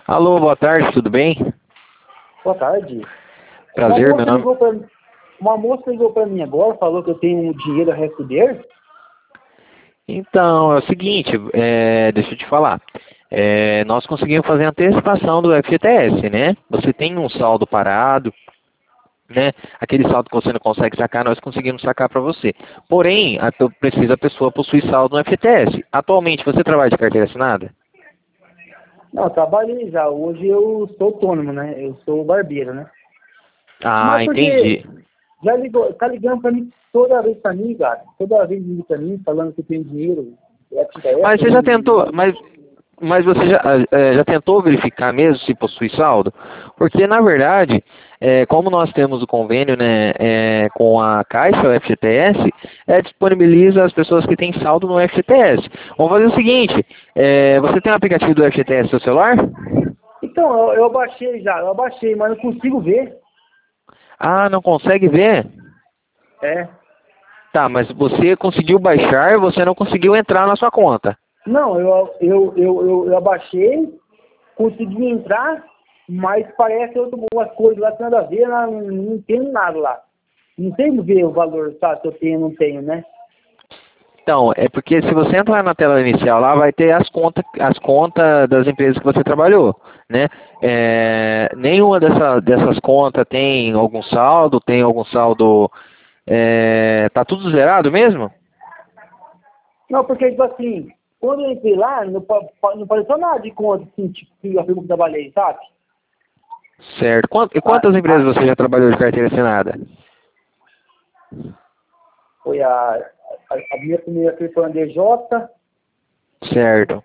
Alô, boa tarde, tudo bem? Boa tarde. Prazer, meu nome... Uma moça ligou pra mim agora, falou que eu tenho um dinheiro a receber. Então, é o seguinte, deixa eu te falar. Nós conseguimos fazer a antecipação do FGTS, né? Você tem um saldo parado, né? Aquele saldo que você não consegue sacar, nós conseguimos sacar para você. Porém, precisa a pessoa possuir saldo no FGTS. Atualmente, você trabalha de carteira assinada? Não, eu trabalhei já. Hoje eu sou autônomo, né? Eu sou barbeiro, né? Ah, Mas porque entendi. já ligou, tá ligando pra mim toda vez pra mim, cara. Toda vez liga pra mim, falando que eu tenho dinheiro. Mas FGTS, você já tentou, mas você já tentou verificar mesmo se possui saldo? Porque, na verdade, como nós temos o convênio, né, com a Caixa, o FGTS, disponibiliza as pessoas que têm saldo no FGTS. Vamos fazer o seguinte, você tem o aplicativo do FGTS no seu celular? Então, eu baixei já. Eu baixei, mas não consigo ver. Ah, não consegue ver? É. Tá, mas você conseguiu baixar, você não conseguiu entrar na sua conta. Não, eu abaixei, consegui entrar, mas parece umas coisas lá que nada a ver, não entendo nada lá. Não tem ver o valor, sabe, se eu tenho ou não tenho, né? Então, é porque se você entrar na tela inicial lá, vai ter as contas das empresas que você trabalhou, né? Nenhuma dessas contas tem algum saldo, tá tudo zerado mesmo? Não, porque, tipo assim, quando eu entrei lá, não apareceu nada de conta, assim, tipo, que eu que trabalhei, sabe? Certo. E Ah, quantas empresas ah, você já trabalhou de carteira assinada? foi a minha primeira foi a DJ, Certo.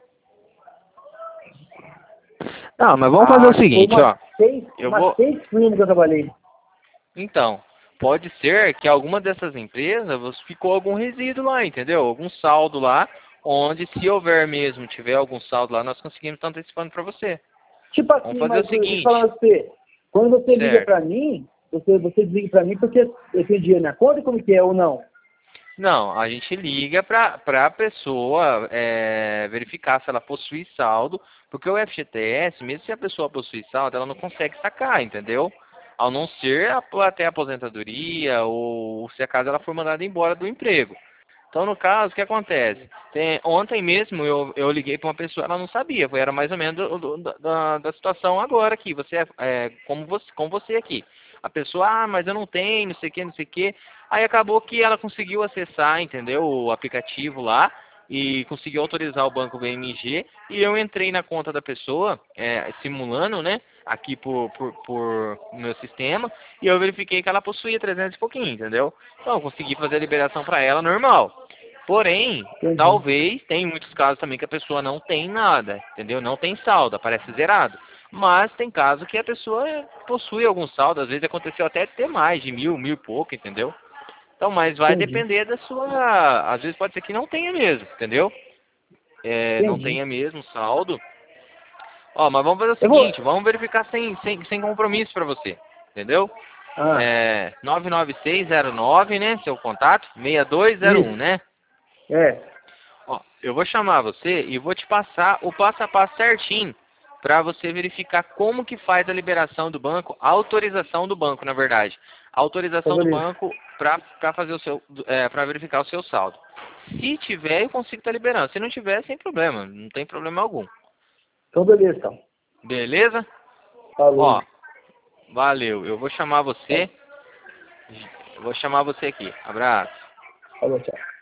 Não, mas vamos fazer o acho que foi seguinte, ó. Eu umas vou. seis firmas que eu trabalhei. Então, pode ser que alguma dessas empresas ficou algum resíduo lá, entendeu? Algum saldo lá, onde se houver mesmo, tiver algum saldo lá, nós conseguimos estar antecipando para você. Tipo Vamos assim, fazer mas o deixa eu seguinte, falar pra você, quando você liga certo? pra mim, você desliga pra mim porque eu tenho dinheiro na conta, como que é ou não? Não, a gente liga para a pessoa verificar se ela possui saldo, porque o FGTS, mesmo se a pessoa possui saldo, ela não consegue sacar, entendeu? Ao não ser até a aposentadoria ou se acaso ela for mandada embora do emprego. Então, no caso, o que acontece? Ontem mesmo eu liguei para uma pessoa, ela não sabia, era mais ou menos da situação agora aqui, como você aqui. A pessoa, mas eu não tenho, não sei o que, não sei o que. Aí acabou que ela conseguiu acessar, entendeu, o aplicativo lá e conseguiu autorizar o banco BMG e eu entrei na conta da pessoa, simulando, né, aqui por meu sistema e eu verifiquei que ela possuía 300 e pouquinho, entendeu? Então, eu consegui fazer a liberação para ela normal. Porém, Entendi. talvez, tem muitos casos também que a pessoa não tem nada, entendeu? Não tem saldo, aparece zerado. Mas tem casos que a pessoa possui algum saldo, às vezes aconteceu até ter mais de 1.000, 1.000 e pouco, entendeu? Então, mas vai Entendi. depender da sua... Às vezes pode ser que não tenha mesmo, entendeu? Não Entendi. tenha mesmo saldo. Ó, mas vamos fazer o Eu vou. seguinte, vamos verificar sem compromisso para você, entendeu? Ah, 99609, né, seu contato, 6201, isso. né? É. Ó, eu vou chamar você e vou te passar o passo a passo certinho para você verificar como que faz a liberação do banco, a autorização do banco, na verdade. A Então, autorização do beleza. banco para fazer para verificar o seu saldo. Se tiver, eu consigo estar liberando. Se não tiver, sem problema, não tem problema algum. Então, beleza, então. Beleza? Ó, Falou. valeu. Eu vou chamar você. Eu vou chamar você aqui. Abraço. Falou, tchau.